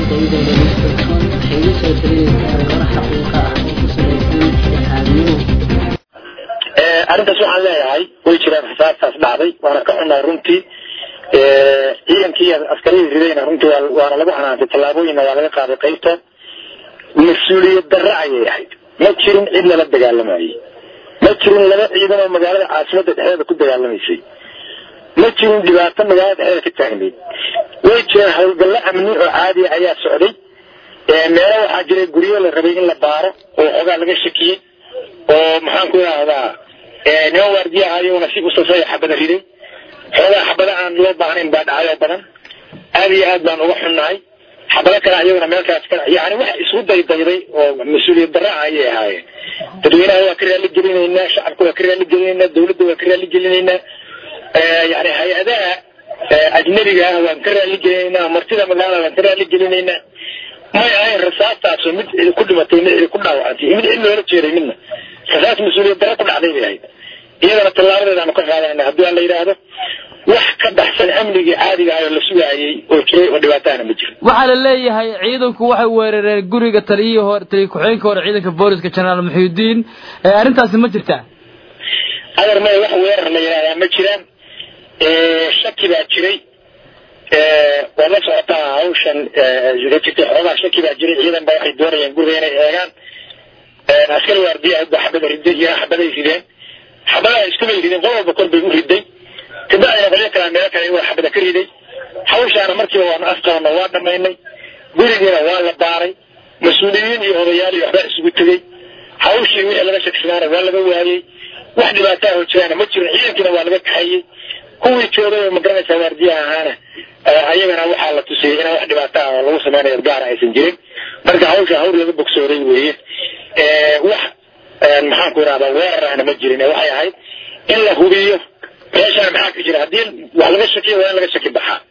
arrintaas waxaan leeyahay way jiraan xisaabtaas dhacday waana ka xunaa runtii ciidankii askarii ridayna runtii waana lagu xanaantay tallaabooyinna waa laga qaaday qaybtood mas-uuliyad darre ayay ahayd ma jirin cid lala dagaalamayay ma jirin laba ciidan oo magaalada caasimadda dhexdeeda ku dagaalamaysay ma jirin dhibaato magaalada dhexdeeda ka taagnayd way jireen howlgallo amni oo caadiya ayaa socday meelo waxaa jiray guryo la rabay in la baaro oo xoogaa laga shakiyey oo maxaan ku idhaahdaa niman waardiya ayaguna si usasay xabada riday xoogaa xabada aan loo baahnayn baa dhacay oo badan aad iyo aad baan uga xunnahay xabado kale ayaguna meelkaas ka yani wax isku daydayday oo mas-uuliyad darra ayay ahaayeen dadweynaha waa ka raali gelinaynaa shacabka waa ka raali gelinaynaa dawladda waa ka raali gelinaynaa yani hay-adaha ajnabiga ah waan ka raali gelinaynaa martida magaalada waan ka raali gelinaynaa may ahayn rasaastaasoo mid ku dhimatay mid ku dhaawacantay mid cid loola jeeday midna rasaas mas-uuliyad darra ku dhacday bay ahayd iyadana tallaabadeedaanu ka qaadayna haddii aan la yidhaahdo wax ka baxsan amnigii caadiga ah oo la sugaayay oo jiray oo dhibaatahana ma jiro waxaa la leeyahay ciidanku waxay weerareen guriga taliya ku-xigeenka hore ciidanka booliska jenaraal muxuudiin arrintaasi ma jirtaa adar maya wax weerar la yidhahdaa ma jiraan shaki baa jiray waa la socotaa hawshan jirtay xoogaa shaki baa jiray ciidan baa waxay doonayeen guriga inay eegaan askari waardiya baa xabada riday iyo xabaday rideen xabadaha iskubay rideen qol walba kor bay u riday kabacdina qolyo kalaa meelo kale waa xabada ka riday hawshaana markiiba waanu afqabana waa dhamaynay gurigiina waa la baaray mas-uuliyiin iyo odayaal iyo waxbaa isugu tegey hawshii wixii laga shaksanaana waa laga waayey wax dhibaataa oo jiraana ma jirin ciidankiina waa laga kaxeeyey kuwii joogay oo magaranaysaa waardiyaha ahaana ayagana waxaa la tusiyey inaan wax dhibaataa oo lagu samaynayo gaara aysan jirin marka hawsha hawl laga bogsooday weeye wax maxaan ku idhahdaa weerarahna ma jirin waxay ahayd in la hubiyo meeshaan maxaa ka jira haddii wax laga shakiyo waa in laga shaki baxaa